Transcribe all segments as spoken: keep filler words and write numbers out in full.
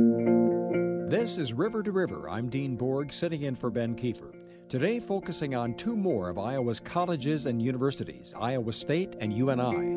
This is River to River. I'm Dean Borg, sitting in for Ben Kiefer. Today, focusing on two more of Iowa's colleges and universities, Iowa State and U N I.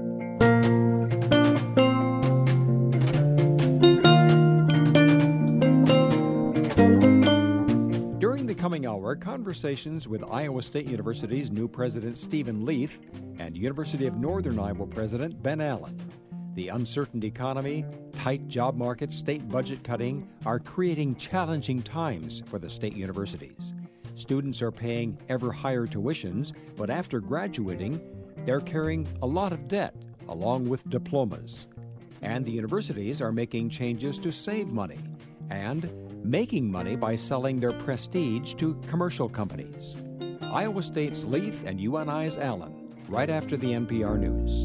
During the coming hour, conversations with Iowa State University's new president, Stephen Leith, and University of Northern Iowa president, Ben Allen. The uncertain economy, tight job market, state budget cutting are creating challenging times for the state universities. Students are paying ever higher tuitions, but after graduating, they're carrying a lot of debt, along with diplomas. And the universities are making changes to save money and making money by selling their prestige to commercial companies. Iowa State's Leith and U N I's Allen, right after the N P R News.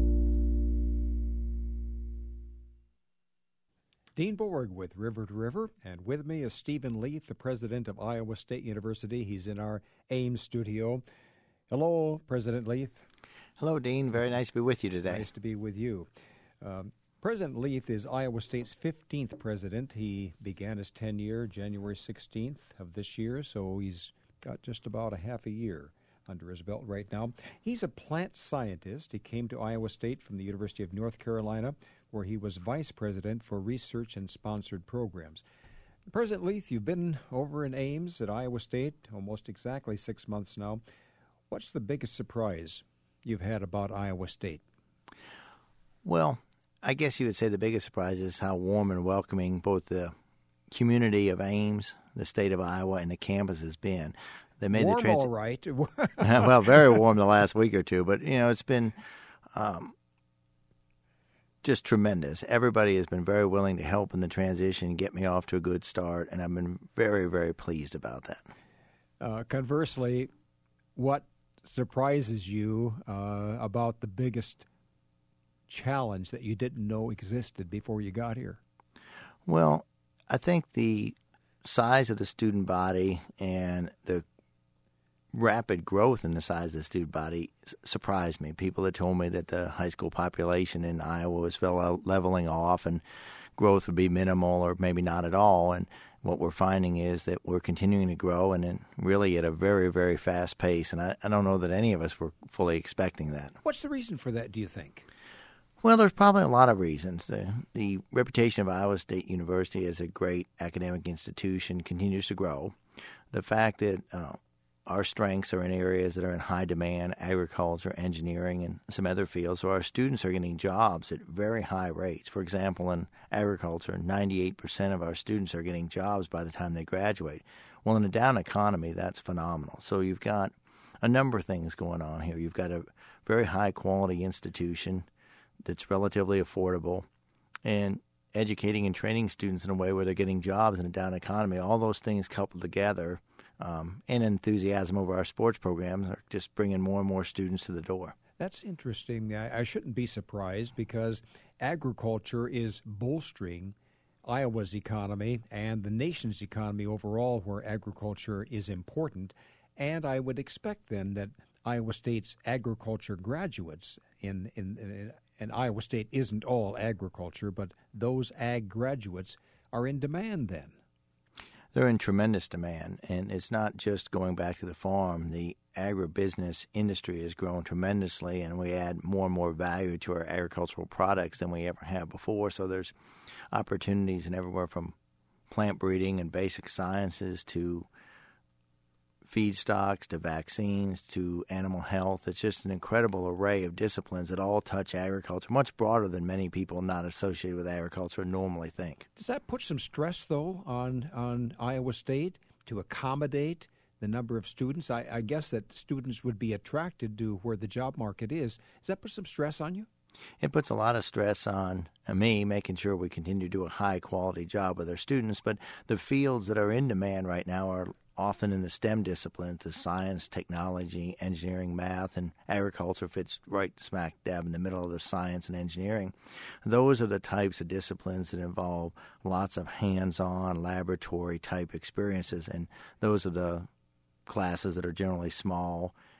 Dean Borg with River to River, and with me is Stephen Leith, the president of Iowa State University. He's in our Ames studio. Hello, President Leith. Hello, Dean. Very nice to be with you today. Nice to be with you. Um, President Leith is Iowa State's fifteenth president. He began his tenure January sixteenth of this year, so he's got just about a half a year under his belt right now. He's a plant scientist. He came to Iowa State from the University of North Carolina, where he was vice president for research and sponsored programs. President Leith, you've been over in Ames at Iowa State almost exactly six months now. What's the biggest surprise you've had about Iowa State? Well, I guess you would say the biggest surprise is how warm and welcoming both the community of Ames, the state of Iowa, and the campus has been. They made warm, the trans- all right. Well, very warm the last week or two, but, you know, it's been um, just tremendous. Everybody has been very willing to help in the transition, get me off to a good start, and I've been very, very pleased about that. Uh, conversely, what surprises you uh, about the biggest challenge that you didn't know existed before you got here? Well, I think the size of the student body and the rapid growth in the size of the student body surprised me. People had told me that the high school population in Iowa was leveling off and growth would be minimal or maybe not at all. And what we're finding is that we're continuing to grow and in really at a very, very fast pace. And I, I don't know that any of us were fully expecting that. What's the reason for that, do you think? Well, there's probably a lot of reasons. The, the reputation of Iowa State University as a great academic institution continues to grow. The fact that uh, our strengths are in areas that are in high demand, agriculture, engineering, and some other fields, so our students are getting jobs at very high rates. For example, in agriculture, ninety-eight percent of our students are getting jobs by the time they graduate. Well, in a down economy, that's phenomenal. So you've got a number of things going on here. You've got a very high-quality institution that's relatively affordable, and educating and training students in a way where they're getting jobs in a down economy. All those things coupled together, um, and enthusiasm over our sports programs are just bringing more and more students to the door. That's interesting. I, I shouldn't be surprised because agriculture is bolstering Iowa's economy and the nation's economy overall, where agriculture is important. And I would expect then that Iowa State's agriculture graduates in, in, in and Iowa State isn't all agriculture, but those ag graduates are in demand then. They're in tremendous demand, and it's not just going back to the farm. The agribusiness industry has grown tremendously, and we add more and more value to our agricultural products than we ever have before. So there's opportunities in everywhere from plant breeding and basic sciences to feedstocks to vaccines to animal health. It's just an incredible array of disciplines that all touch agriculture, much broader than many people not associated with agriculture normally think. Does that put some stress, though, on, on Iowa State to accommodate the number of students? I, I guess that students would be attracted to where the job market is. Does that put some stress on you? It puts a lot of stress on me, making sure we continue to do a high-quality job with our students. But the fields that are in demand right now are often in the STEM disciplines, the science, technology, engineering, math, and agriculture fits right smack dab in the middle of the science and engineering. Those are the types of disciplines that involve lots of hands-on, laboratory-type experiences, and those are the classes that are generally small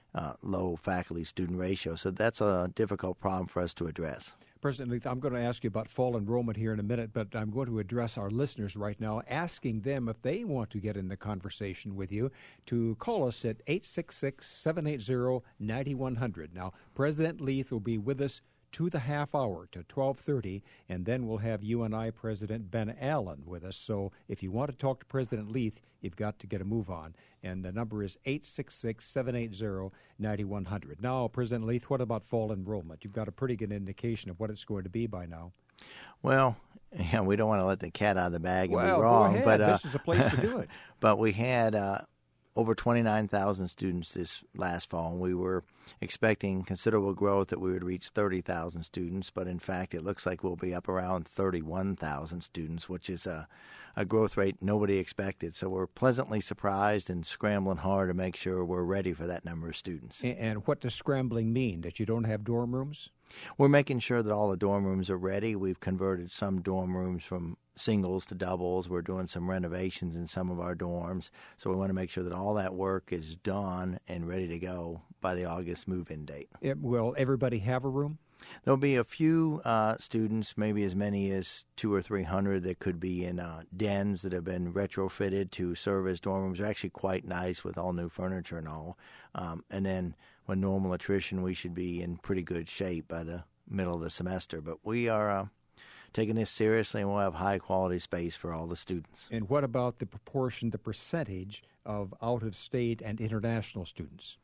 uh, low faculty-student ratio. So that's a difficult problem for us to address. President Leith, I'm going to ask you about fall enrollment here in a minute, but I'm going to address our listeners right now, asking them if they want to get in the conversation with you to call us at eight six six, seven eight zero, nine one zero zero. Now, President Leith will be with us to the half hour to twelve thirty, and then we'll have you and I, President Ben Allen, with us. So if you want to talk to President Leith, you've got to get a move on. And the number is eight six six, seven eight zero, nine one zero zero. Now, President Leith, what about fall enrollment? You've got a pretty good indication of what it's going to be by now. Well, yeah, we don't want to let the cat out of the bag and well, be wrong. Go ahead. But uh, this is a place to do it. But we had uh, over twenty-nine thousand students this last fall, and we were expecting considerable growth, that we would reach thirty thousand students. But in fact, it looks like we'll be up around thirty-one thousand students, which is a, a growth rate nobody expected. So we're pleasantly surprised and scrambling hard to make sure we're ready for that number of students. And, and what does scrambling mean? That you don't have dorm rooms? We're making sure that all the dorm rooms are ready. We've converted some dorm rooms from singles to doubles. We're doing some renovations in some of our dorms. So we want to make sure that all that work is done and ready to go by the August move-in date. It, will everybody have a room? There'll be a few uh, students, maybe as many as two or three hundred, that could be in uh, dens that have been retrofitted to serve as dorm rooms. They're actually quite nice with all new furniture and all. Um, and then with normal attrition, we should be in pretty good shape by the middle of the semester. But we are uh, taking this seriously, and we'll have high-quality space for all the students. And what about the proportion, the percentage of out-of-state and international students?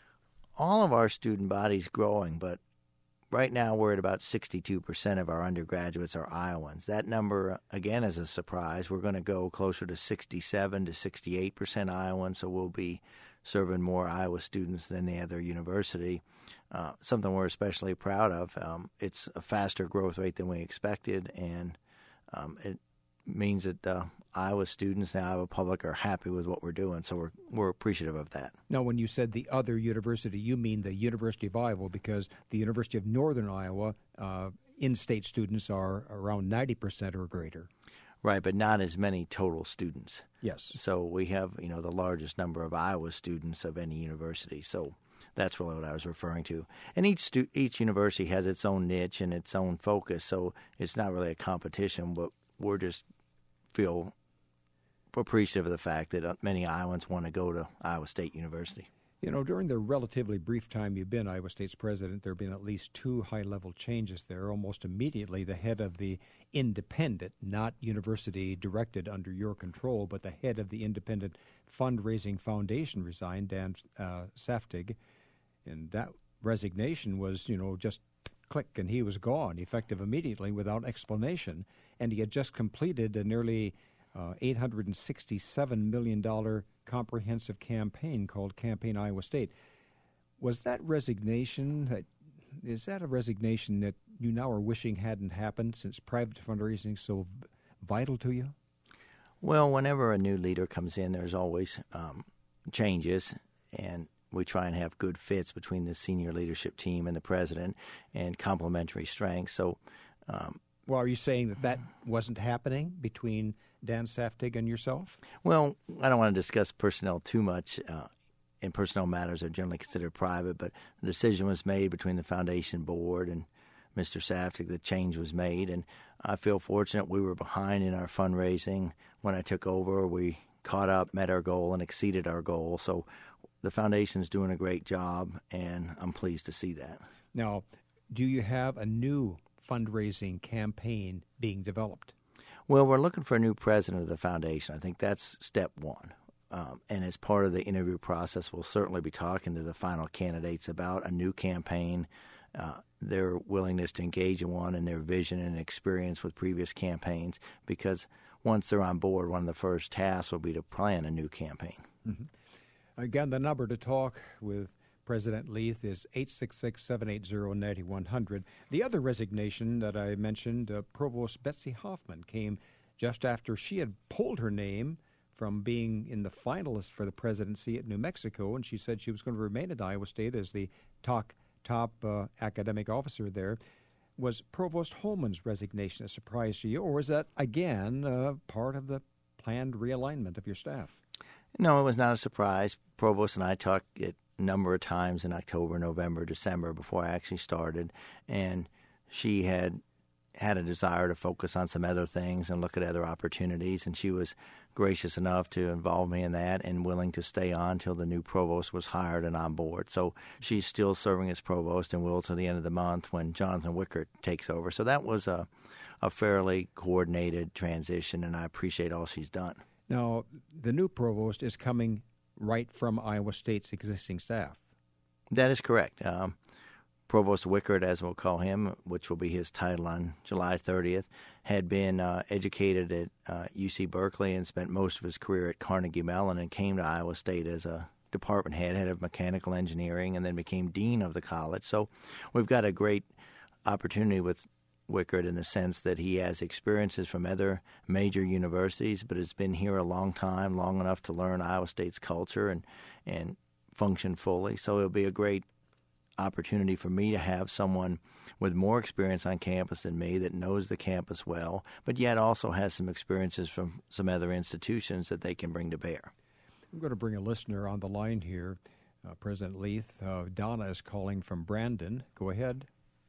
All of our student body's growing, but right now we're at about sixty-two percent of our undergraduates are Iowans. That number, again, is a surprise. We're going to go closer to sixty-seven to sixty-eight percent Iowans, so we'll be serving more Iowa students than any other university, uh, something we're especially proud of. Um, it's a faster growth rate than we expected, and um, it means that uh, Iowa students and Iowa public are happy with what we're doing, so we're we're appreciative of that. Now, when you said the other university, you mean the University of Iowa, because the University of Northern Iowa, uh, in-state students are around ninety percent or greater. Right, but not as many total students. Yes. So we have, you know, the largest number of Iowa students of any university. So that's really what I was referring to. And each stu- each university has its own niche and its own focus, so it's not really a competition, but we're just feel appreciative of the fact that many Iowans want to go to Iowa State University. You know, during the relatively brief time you've been Iowa State's president, there have been at least two high-level changes there. Almost immediately, the head of the independent, not university directed under your control, but the head of the independent fundraising foundation resigned, Dan uh, Saftig. And that resignation was, you know, just click, and he was gone, effective immediately without explanation. And he had just completed a nearly uh, eight hundred sixty-seven million dollars comprehensive campaign called Campaign Iowa State. Was that resignation, that, is that a resignation that you now are wishing hadn't happened, since private fundraising is so v- vital to you? Well, whenever a new leader comes in, there's always um, changes, and we try and have good fits between the senior leadership team and the president and complementary strengths. So, um, well, are you saying that that wasn't happening between Dan Saftig and yourself? Well, I don't want to discuss personnel too much, uh, and personnel matters are generally considered private, but the decision was made between the foundation board and Mister Saftig. The change was made, and I feel fortunate. We were behind in our fundraising. When I took over, we caught up, met our goal, and exceeded our goal. So the foundation's doing a great job, and I'm pleased to see that. Now, do you have a new fundraising campaign being developed? Well, we're looking for a new president of the foundation. I think that's step one. Um, and as part of the interview process, we'll certainly be talking to the final candidates about a new campaign, uh, their willingness to engage in one, and their vision and experience with previous campaigns, because once they're on board, one of the first tasks will be to plan a new campaign. Mm-hmm. Again, the number to talk with President Leith is eight six six, seven eight zero, nine one zero zero. The other resignation that I mentioned, uh, Provost Betsy Hoffman, came just after she had pulled her name from being in the finalists for the presidency at New Mexico, and she said she was going to remain at Iowa State as the top, top uh, academic officer there. Was Provost Holman's resignation a surprise to you, or was that, again, uh, part of the planned realignment of your staff? No, it was not a surprise. Provost and I talked at a number of times in October, November, December before I actually started, and she had had a desire to focus on some other things and look at other opportunities, and she was gracious enough to involve me in that and willing to stay on till the new provost was hired and on board. So she's still serving as provost and will till the end of the month when Jonathan Wickert takes over. So that was a, a fairly coordinated transition, and I appreciate all she's done. Now, the new provost is coming right from Iowa State's existing staff. That is correct. Um, Provost Wickert, as we'll call him, which will be his title on July thirtieth, had been uh, educated at uh, U C Berkeley and spent most of his career at Carnegie Mellon, and came to Iowa State as a department head, head of mechanical engineering, and then became dean of the college. So we've got a great opportunity with Wickert in the sense that he has experiences from other major universities, but has been here a long time, long enough to learn Iowa State's culture and, and function fully. So it'll be a great opportunity for me to have someone with more experience on campus than me that knows the campus well, but yet also has some experiences from some other institutions that they can bring to bear. I'm going to bring a listener on the line here. Uh, President Leith, uh, Donna is calling from Brandon. Go ahead.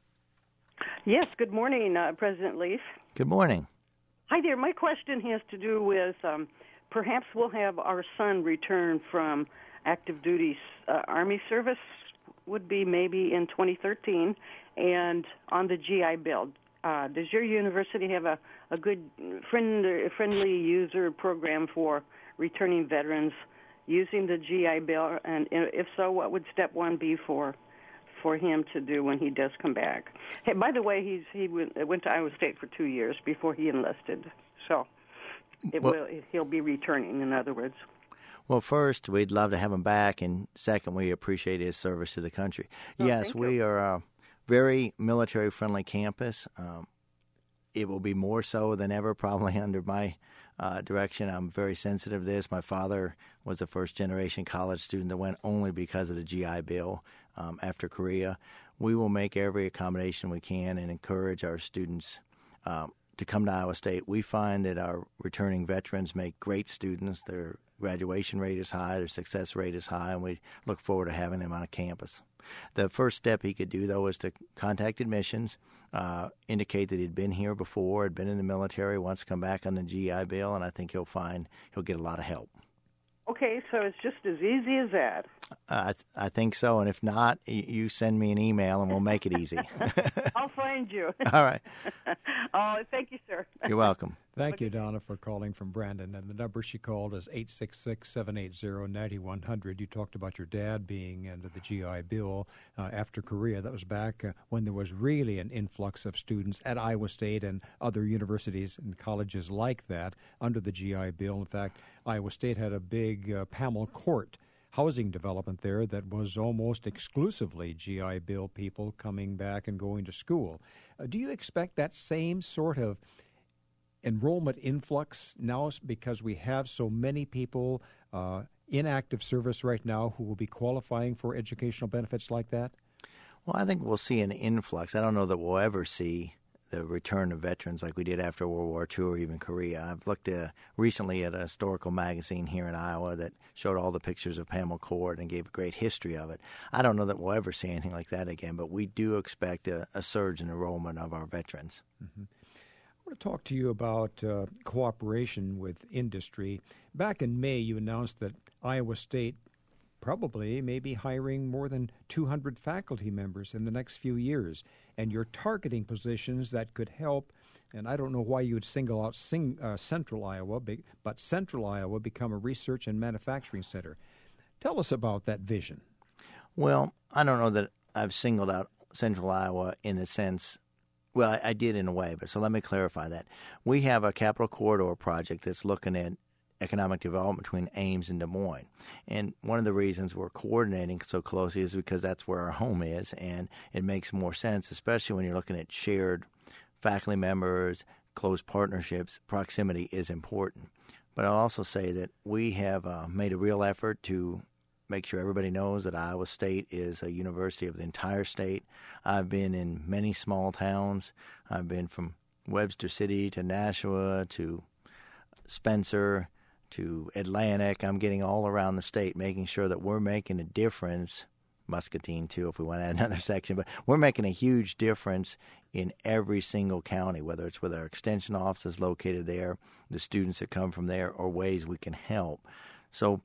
Yes, good morning, uh, President Leith. Good morning. Hi there. My question has to do with um, perhaps we'll have our son return from active duty uh, Army service, would be maybe in twenty thirteen, and on the G I Bill. Uh, does your university have a, a good friend, friendly user program for returning veterans using the G I Bill? And if so, what would step one be for for him to do when he does come back? Hey, by the way, he's he went, went to Iowa State for two years before he enlisted, so it well, will he'll be returning, in other words. Well, first, we'd love to have him back, and second, we appreciate his service to the country. Oh, yes, we you. are a very military-friendly campus. Um, it will be more so than ever probably under my uh, direction. I'm very sensitive to this. My father was a first-generation college student that went only because of the G I Bill um, after Korea. We will make every accommodation we can and encourage our students um, to come to Iowa State. We find that our returning veterans make great students. Their graduation rate is high, their success rate is high, and we look forward to having them on a campus. The first step he could do, though, is to contact admissions, uh, indicate that he'd been here before, had been in the military, wants to come back on the G I Bill, and I think he'll find he'll get a lot of help. Okay, so it's just as easy as that. Uh, I, th- I think so, and if not, y- you send me an email and we'll make it easy. I'll find you. All right. Oh, thank you, sir. You're welcome. Thank you, Donna, for calling from Brandon. And the number she called is eight six six, seven eight zero, nine one zero zero. You talked about your dad being under the G I Bill uh, after Korea. That was back uh, when there was really an influx of students at Iowa State and other universities and colleges like that under the G I Bill. In fact, Iowa State had a big uh, Pamela Court housing development there that was almost exclusively G I Bill people coming back and going to school. Uh, do you expect that same sort of enrollment influx now, because we have so many people uh, in active service right now who will be qualifying for educational benefits like that? Well, I think we'll see an influx. I don't know that we'll ever see the return of veterans like we did after World War Two or even Korea. I've looked uh, recently at a historical magazine here in Iowa that showed all the pictures of Pamela Court and gave a great history of it. I don't know that we'll ever see anything like that again, but we do expect a, a surge in enrollment of our veterans. Mm-hmm. I want to talk to you about uh, cooperation with industry. Back in May, you announced that Iowa State probably may be hiring more than two hundred faculty members in the next few years, and you're targeting positions that could help, and I don't know why you would single out sing, uh, Central Iowa, but Central Iowa become a research and manufacturing center. Tell us about that vision. Well, I don't know that I've singled out Central Iowa in the sense, well, I, I did in a way, but so let me clarify that. We have a capital corridor project that's looking at economic development between Ames and Des Moines. And one of the reasons we're coordinating so closely is because that's where our home is, and it makes more sense, especially when you're looking at shared faculty members, close partnerships. Proximity is important. But I'll also say that we have uh, made a real effort to make sure everybody knows that Iowa State is a university of the entire state. I've been in many small towns. I've been from Webster City to Nashua to Spencer to Atlantic. I'm getting all around the state, making sure that we're making a difference. Muscatine, too, if we want to add another section. But we're making a huge difference in every single county, whether it's with our extension offices located there, the students that come from there, or ways we can help. So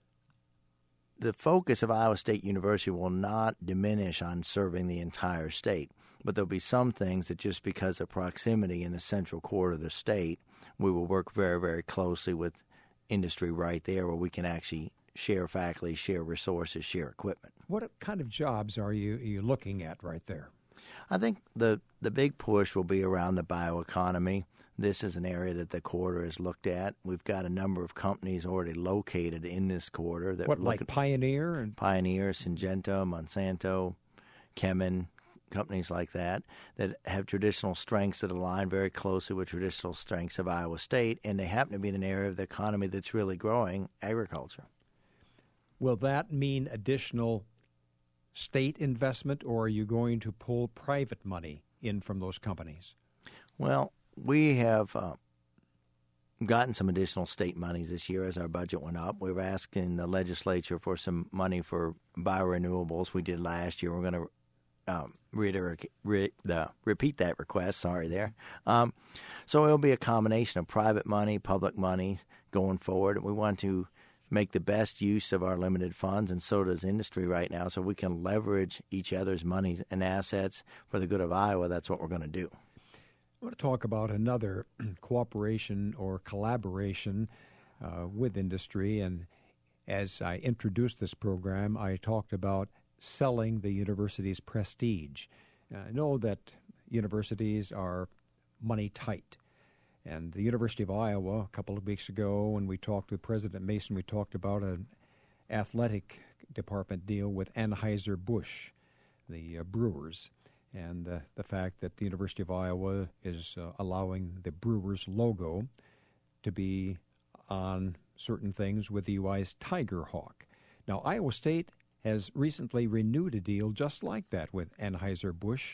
the focus of Iowa State University will not diminish on serving the entire state, but there'll be some things that just because of proximity in the central core of the state, we will work very, very closely with industry right there where we can actually share faculty, share resources, share equipment. What kind of jobs are you, are you looking at right there? I think the, the big push will be around the bioeconomy. This is an area that the corridor has looked at. We've got a number of companies already located in this corridor. That What, like Pioneer? and Pioneer, Syngenta, Monsanto, Kemin, companies like that, that have traditional strengths that align very closely with traditional strengths of Iowa State, and they happen to be in an area of the economy that's really growing, agriculture. Will that mean additional state investment, or are you going to pull private money in from those companies? Well, we have uh, gotten some additional state monies this year as our budget went up. We were asking the legislature for some money for biorenewables. We did last year. We're going to um, reiterate, re, uh, repeat that request. Sorry there. Um, so it'll be a combination of private money, public money going forward. We want to make the best use of our limited funds, and so does industry right now, so we can leverage each other's monies and assets for the good of Iowa. That's what we're going to do. I want to talk about another cooperation or collaboration uh, with industry, and as I introduced this program, I talked about selling the university's prestige. I know that universities are money tight. And the University of Iowa, a couple of weeks ago, when we talked with President Mason, we talked about an athletic department deal with Anheuser-Busch, the uh, brewers, and uh, the fact that the University of Iowa is uh, allowing the brewers logo to be on certain things with the U I's Tiger Hawk. Now, Iowa State has recently renewed a deal just like that with Anheuser-Busch.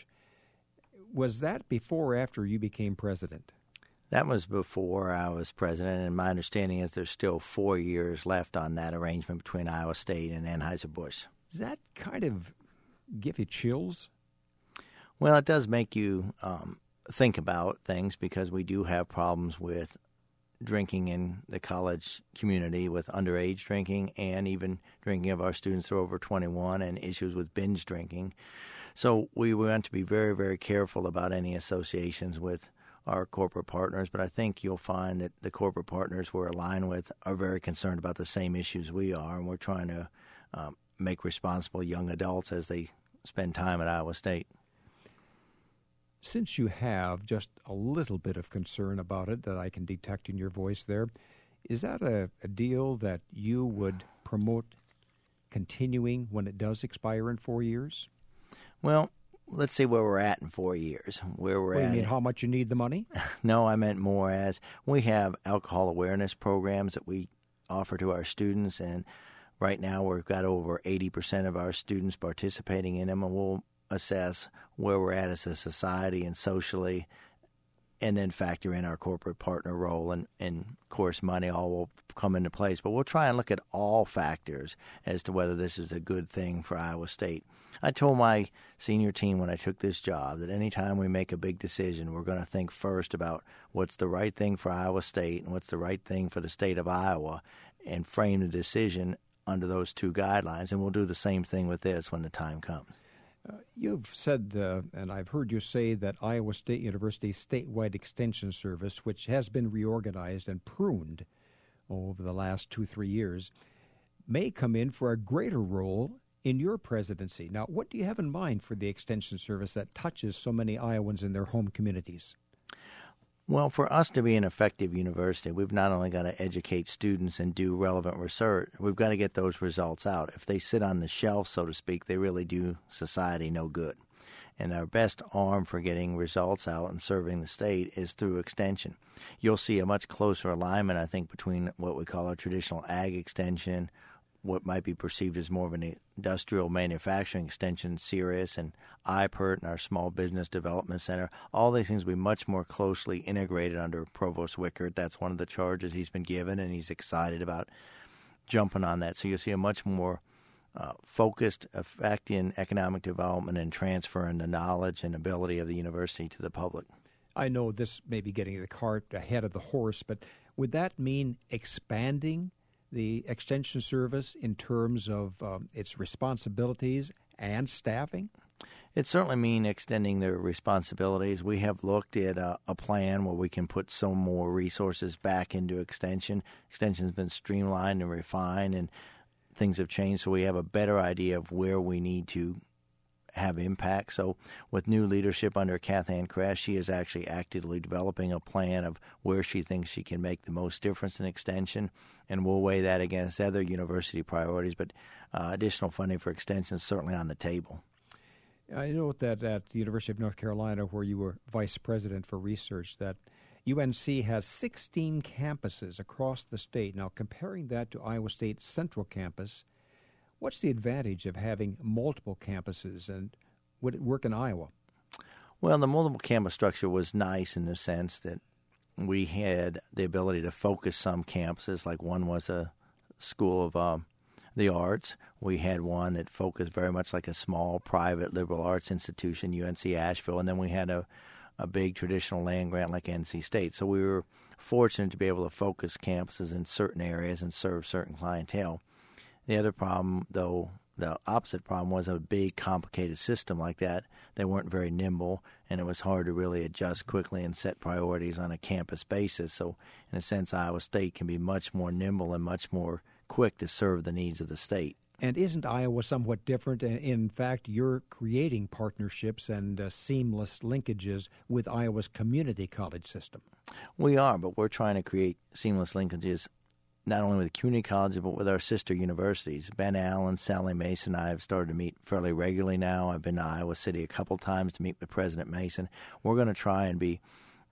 Was that before or after you became president? That was before I was president, and my understanding is there's still four years left on that arrangement between Iowa State and Anheuser-Busch. Does that kind of give you chills? Well, it does make you um, think about things, because we do have problems with drinking in the college community, with underage drinking and even drinking of our students who are over twenty-one, and issues with binge drinking. So we want to be very, very careful about any associations with our corporate partners, but I think you'll find that the corporate partners we're aligned with are very concerned about the same issues we are, and we're trying to um, make responsible young adults as they spend time at Iowa State. Since you have just a little bit of concern about it that I can detect in your voice there, is that a, a deal that you would promote continuing when it does expire in four years? Well, let's see where we're at in four years. Where we're What, at. You mean how much you need the money? No, I meant more as we have alcohol awareness programs that we offer to our students, and right now we've got over eighty percent of our students participating in them, and we'll assess where we're at as a society and socially, and then factor in our corporate partner role, and, and of course money all will come into place. But we'll try and look at all factors as to whether this is a good thing for Iowa State. I told my senior team when I took this job that anytime we make a big decision, we're going to think first about what's the right thing for Iowa State and what's the right thing for the state of Iowa, and frame the decision under those two guidelines. And we'll do the same thing with this when the time comes. Uh, you've said, uh, and I've heard you say, that Iowa State University's statewide extension service, which has been reorganized and pruned over the last two, three years, may come in for a greater role in your presidency. Now, what do you have in mind for the extension service that touches so many Iowans in their home communities? Well, for us to be an effective university, we've not only got to educate students and do relevant research, we've got to get those results out. If they sit on the shelf, so to speak, they really do society no good. And our best arm for getting results out and serving the state is through extension. You'll see a much closer alignment, I think, between what we call our traditional ag extension, what might be perceived as more of an industrial manufacturing extension, Sirius and I P E R T and our Small Business Development Center. All these things will be much more closely integrated under Provost Wickert. That's one of the charges he's been given, and he's excited about jumping on that. So you'll see a much more uh, focused effect in economic development and transferring the knowledge and ability of the university to the public. I know this may be getting the cart ahead of the horse, but would that mean expanding the Extension Service in terms of um, its responsibilities and staffing? It certainly means extending their responsibilities. We have looked at a, a plan where we can put some more resources back into Extension. Extension's been streamlined and refined, and things have changed, so we have a better idea of where we need to have impact. So with new leadership under Kathann Kress, she is actually actively developing a plan of where she thinks she can make the most difference in Extension, and we'll weigh that against other university priorities, but uh, additional funding for Extension is certainly on the table. I know that at the University of North Carolina, where you were vice president for research, that U N C has sixteen campuses across the state. Now, comparing that to Iowa State's Central Campus, what's the advantage of having multiple campuses, and would it work in Iowa? Well, the multiple campus structure was nice in the sense that we had the ability to focus some campuses, like one was a school of um, the arts. We had one that focused very much like a small private liberal arts institution, U N C Asheville, and then we had a, a big traditional land grant like N C State. So we were fortunate to be able to focus campuses in certain areas and serve certain clientele. The other problem, though, the opposite problem was a big, complicated system like that. They weren't very nimble, and it was hard to really adjust quickly and set priorities on a campus basis. So, in a sense, Iowa State can be much more nimble and much more quick to serve the needs of the state. And isn't Iowa somewhat different? In fact, you're creating partnerships and uh, seamless linkages with Iowa's community college system. We are, but we're trying to create seamless linkages not only with community colleges, but with our sister universities. Ben Allen, Sallie Mason, and I have started to meet fairly regularly now. I've been to Iowa City a couple times to meet with President Mason. We're going to try and be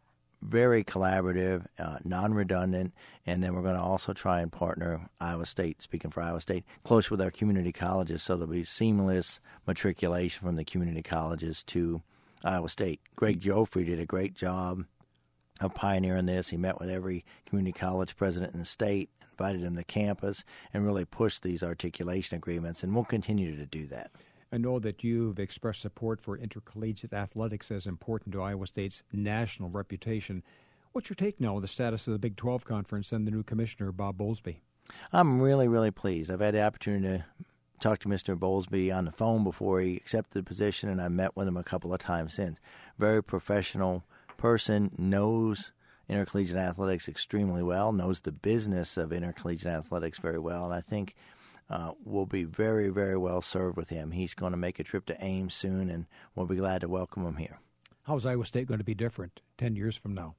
very collaborative, uh, non-redundant, and then we're going to also try and partner Iowa State, speaking for Iowa State, close with our community colleges so there'll be seamless matriculation from the community colleges to Iowa State. Greg Joffrey did a great job of pioneering this. He met with every community college president in the state, invited them to campus, and really pushed these articulation agreements, and we'll continue to do that. I know that you've expressed support for intercollegiate athletics as important to Iowa State's national reputation. What's your take now on the status of the Big twelve Conference and the new commissioner, Bob Bowlesby? I'm really, really pleased. I've had the opportunity to talk to Mister Bowlesby on the phone before he accepted the position, and I met with him a couple of times since. Very professional person, knows intercollegiate athletics extremely well, knows the business of intercollegiate athletics very well, and I think uh, we'll be very, very well served with him. He's going to make a trip to Ames soon, and we'll be glad to welcome him here. How's Iowa State going to be different ten years from now?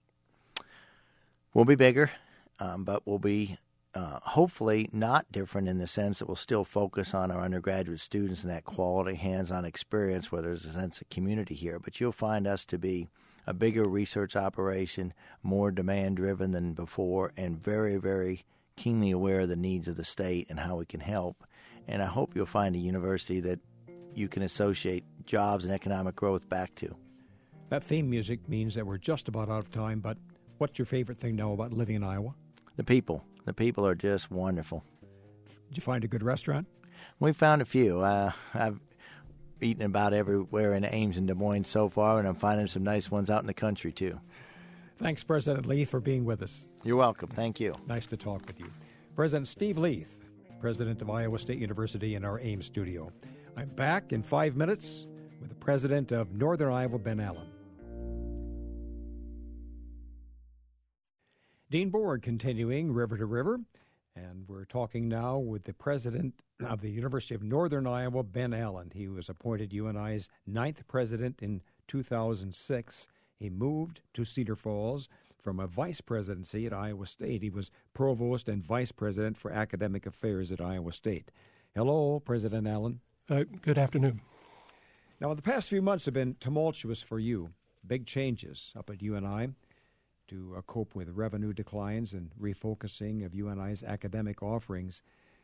We'll be bigger, um, but we'll be uh, hopefully not different in the sense that we'll still focus on our undergraduate students and that quality hands-on experience where there's a sense of community here. But you'll find us to be a bigger research operation, more demand-driven than before, and very, very keenly aware of the needs of the state and how we can help. And I hope you'll find a university that you can associate jobs and economic growth back to. That theme music means that we're just about out of time, but what's your favorite thing now about living in Iowa? The people. The people are just wonderful. Did you find a good restaurant? We found a few. Uh, I've eaten about everywhere in Ames and Des Moines so far, and I'm finding some nice ones out in the country, too. Thanks, President Leith, for being with us. You're welcome. Thank you. Nice to talk with you. President Steve Leith, president of Iowa State University in our Ames studio. I'm back in five minutes with the president of Northern Iowa, Ben Allen. Dean Board continuing River to River, and we're talking now with the president of the University of Northern Iowa, Ben Allen. He was appointed U N I's ninth president in two thousand six. He moved to Cedar Falls from a vice presidency at Iowa State. He was provost and vice president for academic affairs at Iowa State. Hello, President Allen. Uh, good afternoon. Now, the past few months have been tumultuous for you. Big changes up at U N I to uh, cope with revenue declines and refocusing of U N I's academic offerings.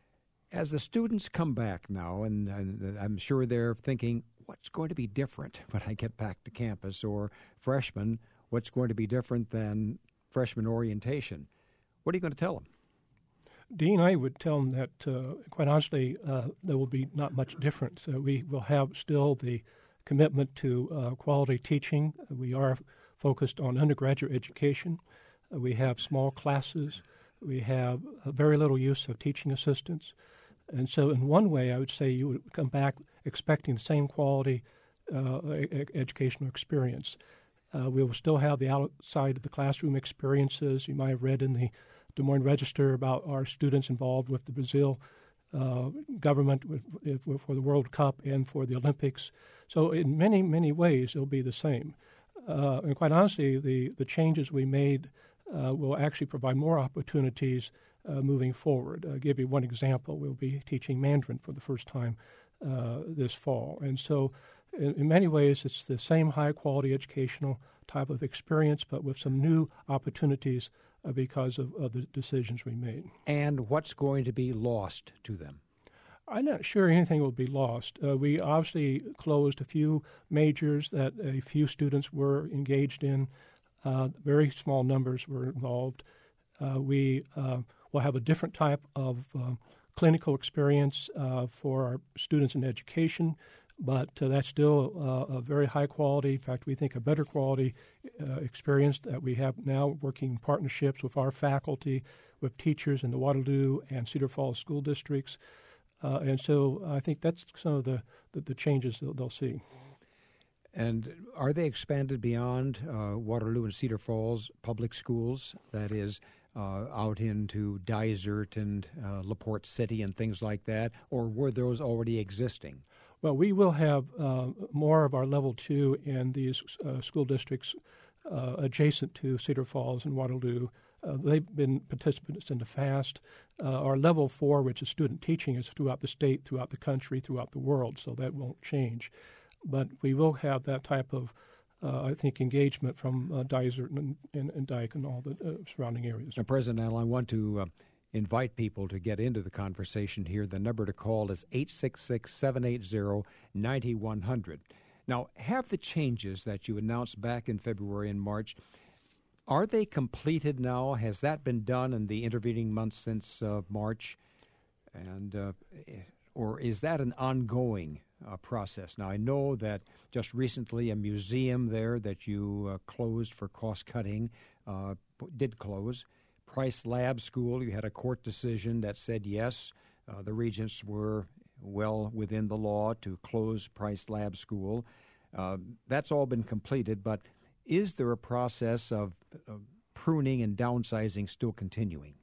As the students come back now, and, and I'm sure they're thinking, what's going to be different when I get back to campus? Or freshmen, what's going to be different than freshman orientation? What are you going to tell them? Dean, I would tell them that, uh, quite honestly, uh, there will be not much difference. Uh, we will have still the commitment to uh, quality teaching. We are focused on undergraduate education. Uh, we have small classes. We have uh, very little use of teaching assistants. And so in one way, I would say you would come back expecting the same quality uh, e- educational experience. Uh, we will still have the outside of the classroom experiences. You might have read in the Des Moines Register about our students involved with the Brazil uh, government with, with, for the World Cup and for the Olympics. So in many, many ways, it'll be the same. Uh, and quite honestly, the, the changes we made uh, will actually provide more opportunities uh, moving forward. I'll give you one example. We'll be teaching Mandarin for the first time uh, this fall. And so in, in many ways, it's the same high-quality educational type of experience, but with some new opportunities uh, because of, of the decisions we made. And what's going to be lost to them? I'm not sure anything will be lost. Uh, we obviously closed a few majors that a few students were engaged in. Uh, very small numbers were involved. Uh, we uh, will have a different type of uh, clinical experience uh, for our students in education, but uh, that's still uh, a very high quality, in fact, we think a better quality uh, experience that we have now working in partnerships with our faculty, with teachers in the Waterloo and Cedar Falls school districts. Uh, and so I think that's some of the, the, the changes that they'll see. And are they expanded beyond uh, Waterloo and Cedar Falls public schools, that is, uh, out into Dysart and uh, LaPorte City and things like that, or were those already existing? Well, we will have uh, more of our level two in these uh, school districts uh, adjacent to Cedar Falls and Waterloo. Uh, they've been participants in the FAST. Uh, our level four, which is student teaching, is throughout the state, throughout the country, throughout the world, so that won't change. But we will have that type of, uh, I think, engagement from uh, Dysart and, and, and Dyke and all the uh, surrounding areas. Now, President Allen, I want to uh, invite people to get into the conversation here. The number to call is eight six six, seven eight zero, nine one zero zero. Now, have the changes that you announced back in February and March, are they completed now? Has that been done in the intervening months since uh, March? And uh, or is that an ongoing uh, process? Now, I know that just recently a museum there that you uh, closed for cost-cutting uh, did close. Price Lab School, you had a court decision that said yes, uh, the regents were well within the law to close Price Lab School. Uh, that's all been completed, but is there a process of, of pruning and downsizing still continuing?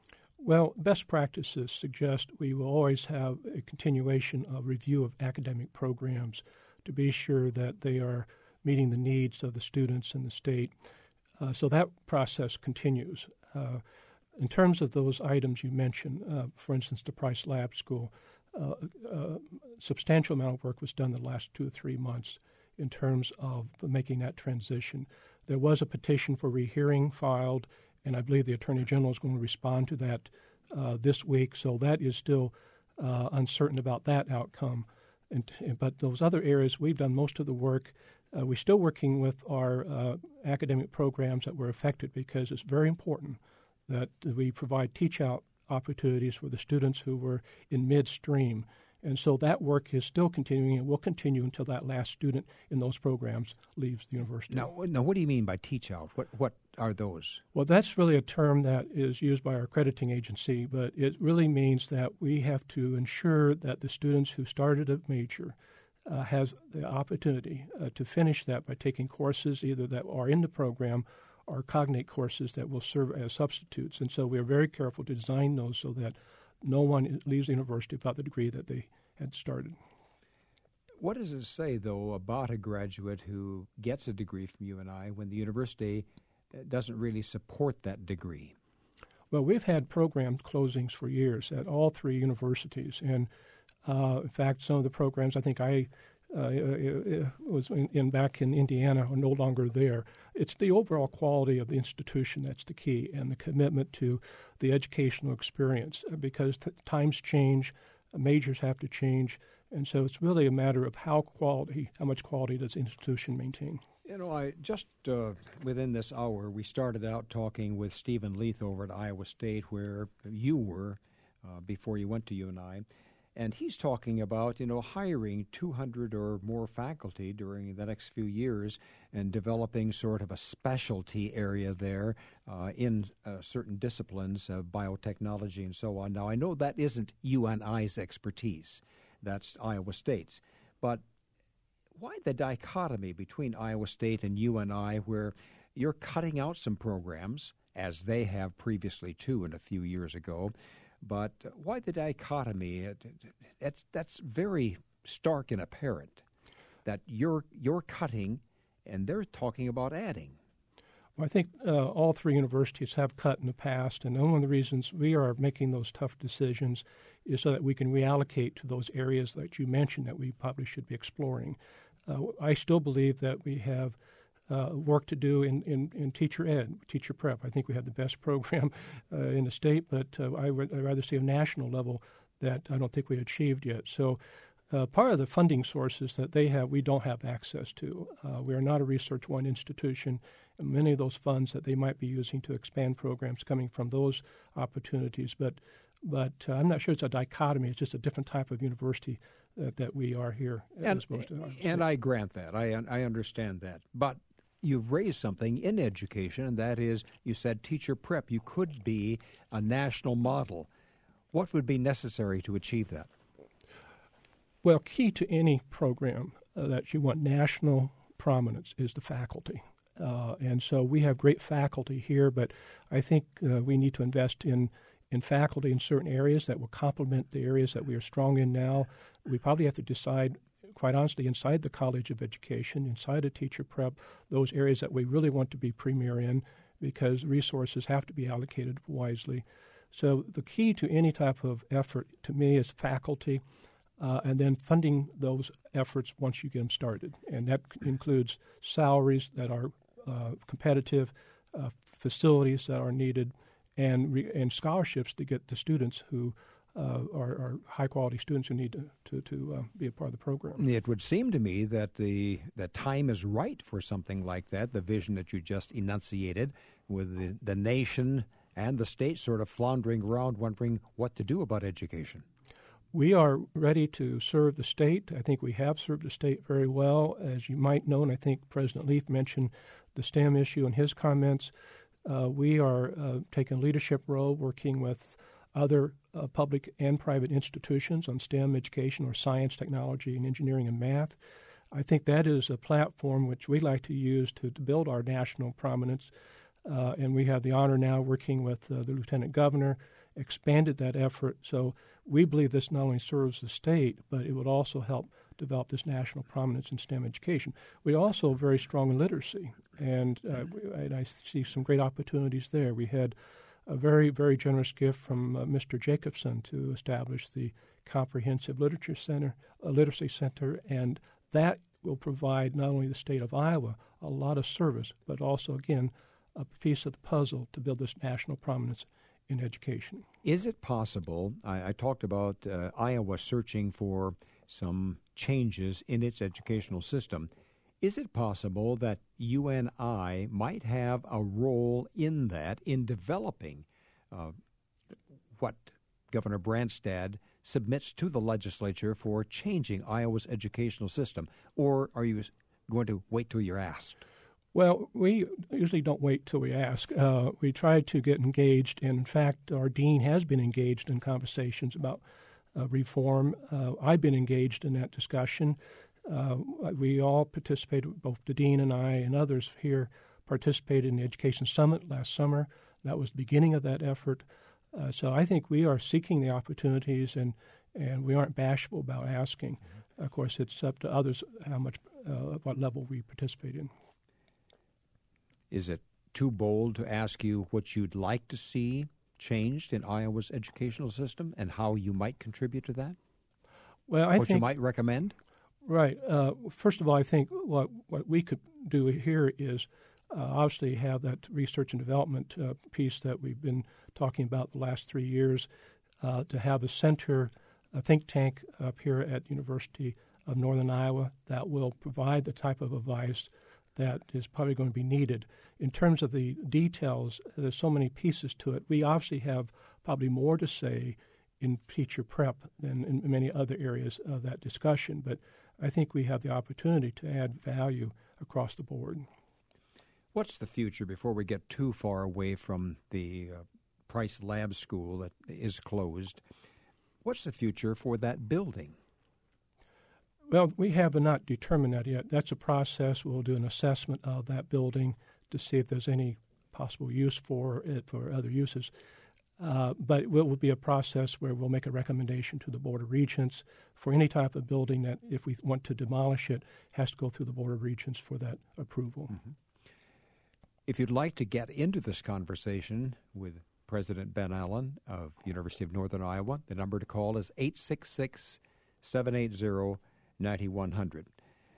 Well, best practices suggest we will always have a continuation of review of academic programs to be sure that they are meeting the needs of the students in the state. Uh, so that process continues. Uh, in terms of those items you mentioned, uh, for instance, the Price Lab School, uh, a substantial amount of work was done the last two or three months in terms of making that transition. There was a petition for rehearing filed, and I believe the Attorney General is going to respond to that uh, this week, so that is still uh, uncertain about that outcome. And, but those other areas, we've done most of the work. Uh, we're still working with our uh, academic programs that were affected because it's very important that we provide teach-out opportunities for the students who were in midstream. And so that work is still continuing and will continue until that last student in those programs leaves the university. Now, now what do you mean by teach-out? What, what are those? Well, that's really a term that is used by our accrediting agency, but it really means that we have to ensure that the students who started a major uh, has the opportunity uh, to finish that by taking courses either that are in the program or cognate courses that will serve as substitutes. And so we are very careful to design those so that no one leaves the university without the degree that they had started. What does it say, though, about a graduate who gets a degree from U N I when the university doesn't really support that degree? Well, we've had program closings for years at all three universities. And, uh, in fact, some of the programs, I think I uh, it was in, in back in Indiana are no longer there. It's the overall quality of the institution that's the key, and the commitment to the educational experience, because th- times change, majors have to change, and so it's really a matter of how quality, how much quality does the institution maintain. You know, I just uh, within this hour, we started out talking with Stephen Leith over at Iowa State, where you were uh, before you went to U N I. And he's talking about, you know, hiring two hundred or more faculty during the next few years and developing sort of a specialty area there uh, in uh, certain disciplines, uh, biotechnology and so on. Now, I know that isn't U N I's expertise. That's Iowa State's. But why the dichotomy between Iowa State and U N I, where you're cutting out some programs, as they have previously too and a few years ago, but why the dichotomy? It, it, that's very stark and apparent, that you're you're cutting and they're talking about adding. Well, I think uh, all three universities have cut in the past, and one of the reasons we are making those tough decisions is so that we can reallocate to those areas that you mentioned that we probably should be exploring. Uh, I still believe that we have Uh, work to do in, in, in teacher ed, teacher prep. I think we have the best program uh, in the state, but uh, I would I'd rather see a national level that I don't think we achieved yet. So uh, part of the funding sources that they have, we don't have access to. Uh, we are not a Research One institution, and many of those funds that they might be using to expand programs coming from those opportunities. But but uh, I'm not sure it's a dichotomy. It's just a different type of university that, that we are here. And, as opposed to and I grant that. I I understand that. But you've raised something in education, and that is, you said teacher prep. You could be a national model. What would be necessary to achieve that? Well, key to any program uh, that you want national prominence is the faculty. Uh, and so we have great faculty here, but I think uh, we need to invest in, in faculty in certain areas that will complement the areas that we are strong in now. We probably have to decide, quite honestly, inside the College of Education, inside a teacher prep, those areas that we really want to be premier in, because resources have to be allocated wisely. So the key to any type of effort, to me, is faculty, uh, and then funding those efforts once you get them started. And that includes salaries that are uh, competitive, uh, facilities that are needed, and, re- and scholarships to get the students who Uh, are, are high-quality students who need to to, to uh, be a part of the program. It would seem to me that the the time is right for something like that, the vision that you just enunciated, with the, the nation and the state sort of floundering around wondering what to do about education. We are ready to serve the state. I think we have served the state very well. As you might know, and I think President Leith mentioned the STEM issue in his comments, uh, we are uh, taking a leadership role working with other uh, public and private institutions on STEM education, or science, technology, and engineering and math. I think that is a platform which we like to use to, to build our national prominence, uh, and we have the honor now working with uh, the Lieutenant Governor, expanded that effort. So we believe this not only serves the state, but it would also help develop this national prominence in STEM education. We're also very strong in literacy, and, uh, and I see some great opportunities there. We had a very, very generous gift from uh, Mister Jacobson to establish the Comprehensive Literature Center, uh, Literacy Center, and that will provide not only the state of Iowa a lot of service, but also, again, a piece of the puzzle to build this national prominence in education. Is it possible, I, I talked about uh, Iowa searching for some changes in its educational system, is it possible that U N I might have a role in that, in developing uh, what Governor Branstad submits to the legislature for changing Iowa's educational system? Or are you going to wait till you're asked? Well, we usually don't wait till we ask. Uh, we try to get engaged, and in fact, our dean has been engaged in conversations about uh, reform. Uh, I've been engaged in that discussion. Uh, we all participated, both the dean and I and others here participated in the Education Summit last summer. That was the beginning of that effort. Uh, so I think we are seeking the opportunities, and, and we aren't bashful about asking. Mm-hmm. Of course, it's up to others how much, uh, what level we participate in. Is it too bold to ask you what you'd like to see changed in Iowa's educational system and how you might contribute to that? Well, I what think you might recommend? Right. Uh, first of all, I think what, what we could do here is uh, obviously have that research and development uh, piece that we've been talking about the last three years, uh, to have a center, a think tank up here at University of Northern Iowa that will provide the type of advice that is probably going to be needed. In terms of the details, there's so many pieces to it. We obviously have probably more to say in teacher prep than in many other areas of that discussion, but I think we have the opportunity to add value across the board. What's the future before we get too far away from the uh, Price Lab School that is closed? What's the future for that building? Well, we have not determined that yet. That's a process. We'll do an assessment of that building to see if there's any possible use for it for other uses. Uh, but it will be a process where we'll make a recommendation to the Board of Regents for any type of building that, if we want to demolish it, has to go through the Board of Regents for that approval. Mm-hmm. If you'd like to get into this conversation with President Ben Allen of University of Northern Iowa, the number to call is eight six six, seven eight zero, nine one zero zero.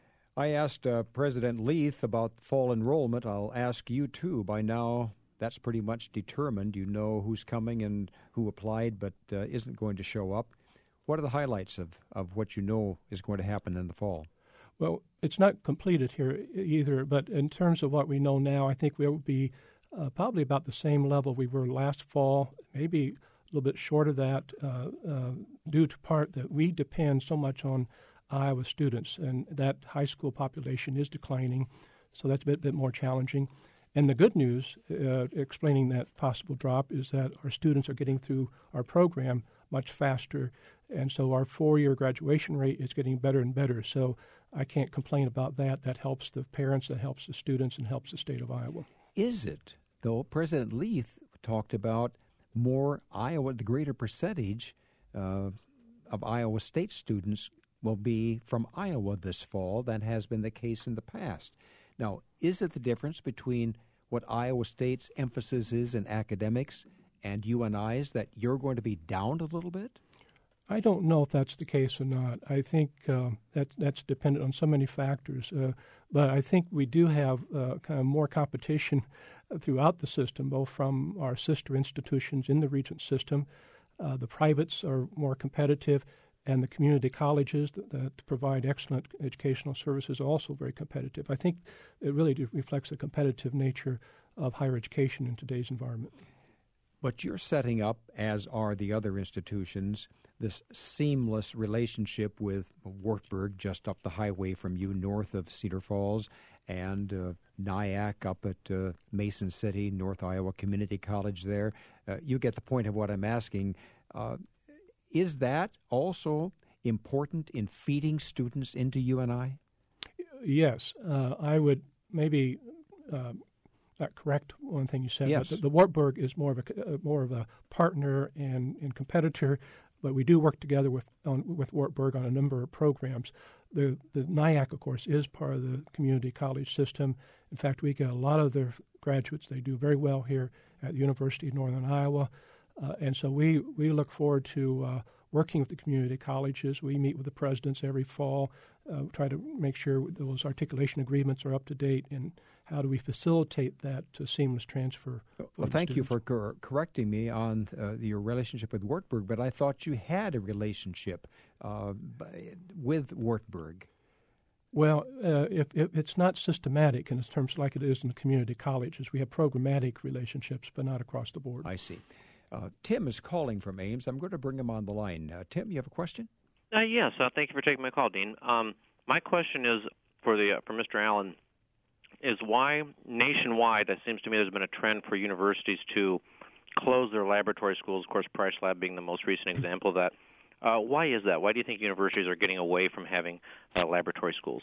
I asked uh, President Leith about fall enrollment. I'll ask you, too. By now, that's pretty much determined. You know who's coming and who applied but uh, isn't going to show up. What are the highlights of, of what you know is going to happen in the fall? Well, it's not completed here either, but in terms of what we know now, I think we'll be uh, probably about the same level we were last fall, maybe a little bit short of that, uh, uh, due to part that we depend so much on Iowa students, and that high school population is declining, so that's a bit, bit more challenging. And the good news, uh, explaining that possible drop, is that our students are getting through our program much faster, and so our four-year graduation rate is getting better and better. So I can't complain about that. That helps the parents, that helps the students, and helps the state of Iowa. Is it, though? President Leith talked about more Iowa, the greater percentage uh, of Iowa State students will be from Iowa this fall than has been the case in the past. Now, is it the difference between what Iowa State's emphasis is in academics and U N I's that you're going to be down a little bit? I don't know if that's the case or not. I think uh, that that's dependent on so many factors. Uh, but I think we do have uh, kind of more competition throughout the system, both from our sister institutions in the Regent system. Uh, the privates are more competitive, and the community colleges that, that provide excellent educational services are also very competitive. I think it really reflects the competitive nature of higher education in today's environment. But you're setting up, as are the other institutions, this seamless relationship with Wartburg, just up the highway from you, north of Cedar Falls, and uh, NIAC up at uh, Mason City, North Iowa Community College there. Uh, you get the point of what I'm asking. Uh, Is that also important in feeding students into U N I? Yes. Uh, I would maybe uh, not correct one thing you said, yes. but the, the Wartburg is more of a uh, more of a partner and, and competitor, but we do work together with on, with Wartburg on a number of programs. The the NIAC, of course, is part of the community college system. In fact, we get a lot of their graduates. They do very well here at the University of Northern Iowa. Uh, and so we, we look forward to uh, working with the community colleges. We meet with the presidents every fall, uh, try to make sure those articulation agreements are up to date, and how do we facilitate that uh, seamless transfer. Well, thank students. you for cor- correcting me on uh, your relationship with Wartburg, but I thought you had a relationship uh, with Wartburg. Well, uh, if, if it's not systematic in terms like it is in the community colleges. We have programmatic relationships, but not across the board. I see. Uh, Tim is calling from Ames. I'm going to bring him on the line. Uh, Tim, you have a question? Uh, yes. Uh, thank you for taking my call, Dean. Um, my question is for the uh, for Mister Allen, is why nationwide, that seems to me there's been a trend for universities to close their laboratory schools, of course, Price Lab being the most recent example of that. Uh, why is that? Why do you think universities are getting away from having uh, laboratory schools?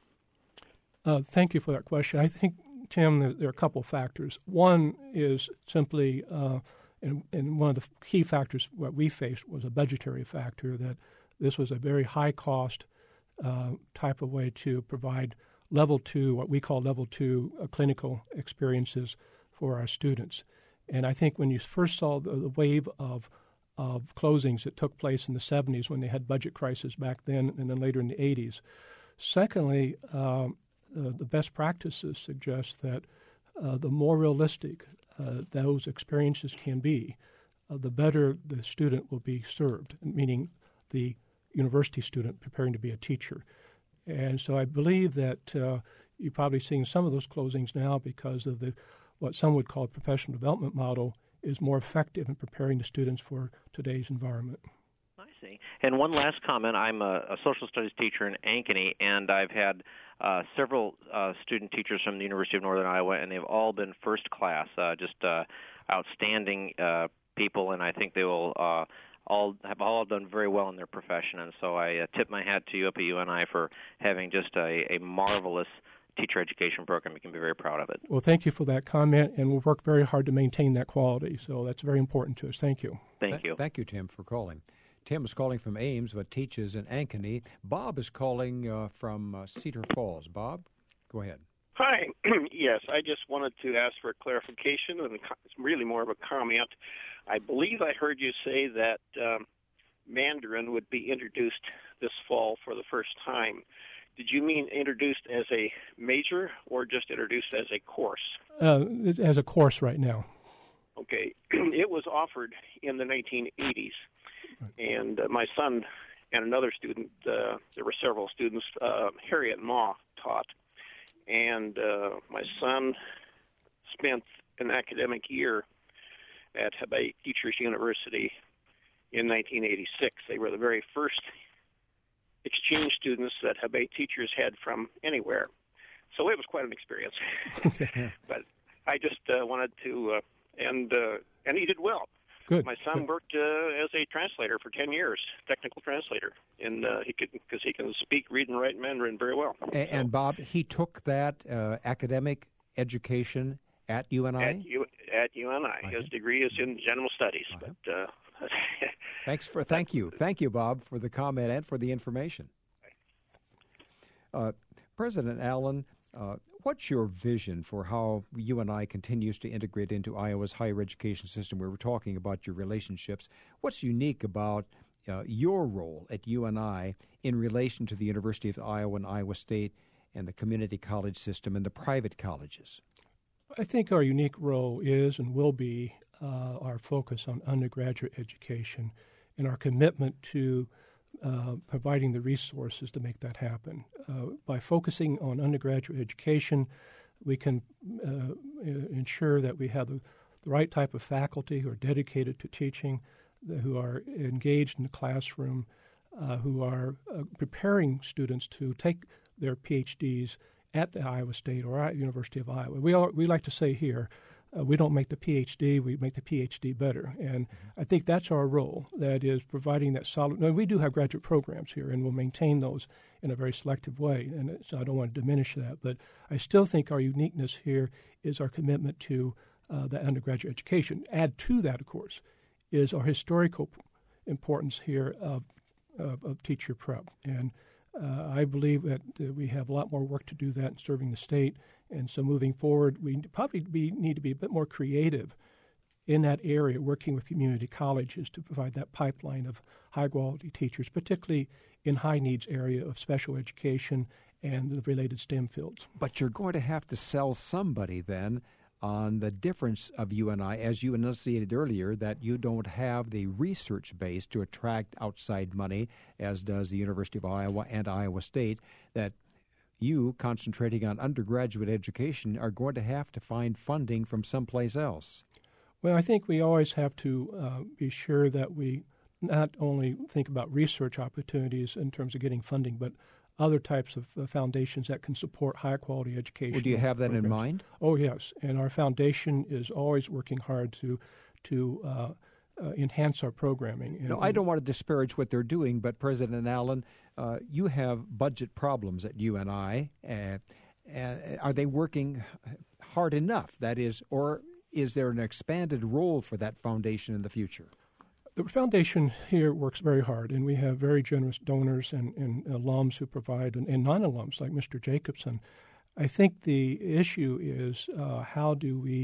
Uh, thank you for that question. I think, Tim, there, there are a couple of factors. One is simply... Uh, And, and one of the key factors what we faced was a budgetary factor, that this was a very high-cost uh, type of way to provide level two, what we call level two uh, clinical experiences for our students. And I think when you first saw the, the wave of of closings that took place in the seventies when they had budget crisis back then and then later in the eighties. Secondly, um, uh, the best practices suggest that uh, the more realistic uh, those experiences can be, uh, the better the student will be served, meaning the university student preparing to be a teacher. And so I believe that uh, you're probably seeing some of those closings now because of the what some would call a professional development model is more effective in preparing the students for today's environment. I see. And one last comment. I'm a, a social studies teacher in Ankeny, and I've had uh, several uh, student teachers from the University of Northern Iowa, and they've all been first class, uh, just uh, outstanding uh, people, and I think they will uh, all have all done very well in their profession. And so I uh, tip my hat to you up at U N I for having just a, a marvelous teacher education program. You can be very proud of it. Well, thank you for that comment, and we'll work very hard to maintain that quality. So that's very important to us. Thank you. Thank Th- you. Thank you, Tim, for calling. Tim is calling from Ames, but teaches in Ankeny. Bob is calling uh, from uh, Cedar Falls. Bob, go ahead. Hi. Yes, I just wanted to ask for clarification, and it's really more of a comment. I believe I heard you say that um, Mandarin would be introduced this fall for the first time. Did you mean introduced as a major or just introduced as a course? Uh, as a course right now. Okay. It was offered in the nineteen eighties, and uh, my son and another student, uh, there were several students, uh, Harriet Ma taught, and uh, my son spent an academic year at Hebei Teachers University in nineteen eighty-six. They were the very first exchange students that Hebei teachers had from anywhere. So it was quite an experience. But I just uh, wanted to, uh, and uh, and he did well. Good. My son Good. worked uh, as a translator for ten years, technical translator, and uh, he could because he can speak, read, and write Mandarin very well. And, so, and Bob, he took that uh, academic education at U N I? At, U, at U N I. Okay. His degree is in general studies, Okay. but. Uh, Thanks for thank you, thank you, Bob, for the comment and for the information. Uh, President Allen, uh, what's your vision for how U N I continues to integrate into Iowa's higher education system? We were talking about your relationships. What's unique about uh, your role at U N I in relation to the University of Iowa and Iowa State and the community college system and the private colleges? I think our unique role is and will be uh, our focus on undergraduate education and our commitment to uh, providing the resources to make that happen. Uh, by focusing on undergraduate education, we can uh, ensure that we have the, the right type of faculty who are dedicated to teaching, who are engaged in the classroom, uh, who are uh, preparing students to take their P H Ds at the Iowa State or at University of Iowa. We all, we like to say here, uh, we don't make the P H D, we make the P H D better. And mm-hmm. I think that's our role, that is providing that solid. Now, we do have graduate programs here, and we'll maintain those in a very selective way, and so I don't want to diminish that. But I still think our uniqueness here is our commitment to uh, the undergraduate education. Add to that, of course, is our historical importance here of, of, of teacher prep. And Uh, I believe that uh, we have a lot more work to do that in serving the state, and so moving forward, we probably be, need to be a bit more creative in that area, working with community colleges to provide that pipeline of high-quality teachers, particularly in high-needs area of special education and the related STEM fields. But you're going to have to sell somebody then on the difference of U N I, as you enunciated earlier, that you don't have the research base to attract outside money, as does the University of Iowa and Iowa State, that you, concentrating on undergraduate education, are going to have to find funding from someplace else. Well, I think we always have to uh, be sure that we not only think about research opportunities in terms of getting funding, but other types of uh, foundations that can support high-quality education. Well, do you have that programs. in mind? Oh, yes. And our foundation is always working hard to to uh, uh, enhance our programming. And, no, I don't want to disparage what they're doing, but President Allen, uh, you have budget problems at U N I. Uh, uh, are they working hard enough? That is, or is there an expanded role for that foundation in the future? The foundation here works very hard, and we have very generous donors and, and alums who provide, and, and non-alums like Mister Jacobson. I think the issue is uh, how do we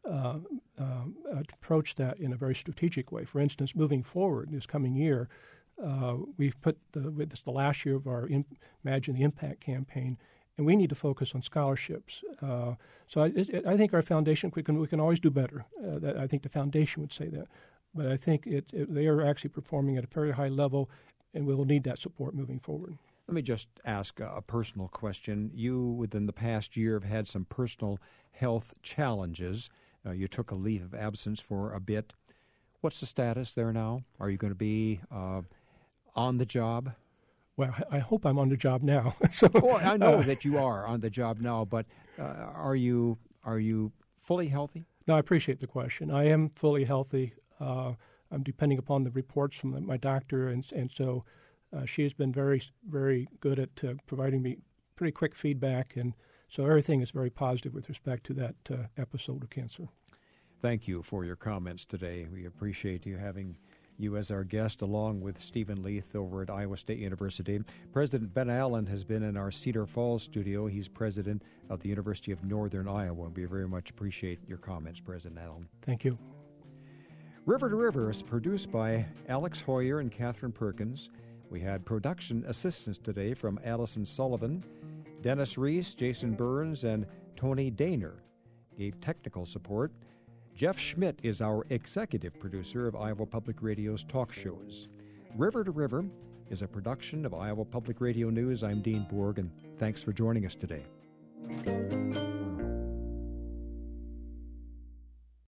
uh, uh, approach that in a very strategic way. For instance, moving forward this coming year, uh, we've put the, this is the last year of our in, Imagine the Impact campaign, and we need to focus on scholarships. Uh, so I, it, I think our foundation, we can we can always do better. Uh, that, I think the foundation would say that. But I think it, it, they are actually performing at a very high level, and we will need that support moving forward. Let me just ask a, a personal question. You, within the past year, have had some personal health challenges. Uh, you took a leave of absence for a bit. What's the status there now? Are you going to be uh, on the job? Well, I hope I'm on the job now. so, oh, I know uh, that you are on the job now, but uh, are you are you fully healthy? No, I appreciate the question. I am fully healthy. Uh, I'm depending upon the reports from the, my doctor, and and so uh, she has been very, very good at uh, providing me pretty quick feedback, and so everything is very positive with respect to that uh, episode of cancer. Thank you for your comments today. We appreciate you having you as our guest, along with Stephen Leith over at Iowa State University. President Ben Allen has been in our Cedar Falls studio. He's president of the University of Northern Iowa. We very much appreciate your comments, President Allen. Thank you. River to River is produced by Alex Hoyer and Catherine Perkins. We had production assistance today from Allison Sullivan. Dennis Reese, Jason Burns, and Tony Daner gave technical support. Jeff Schmidt is our executive producer of Iowa Public Radio's talk shows. River to River is a production of Iowa Public Radio News. I'm Dean Borg, and thanks for joining us today.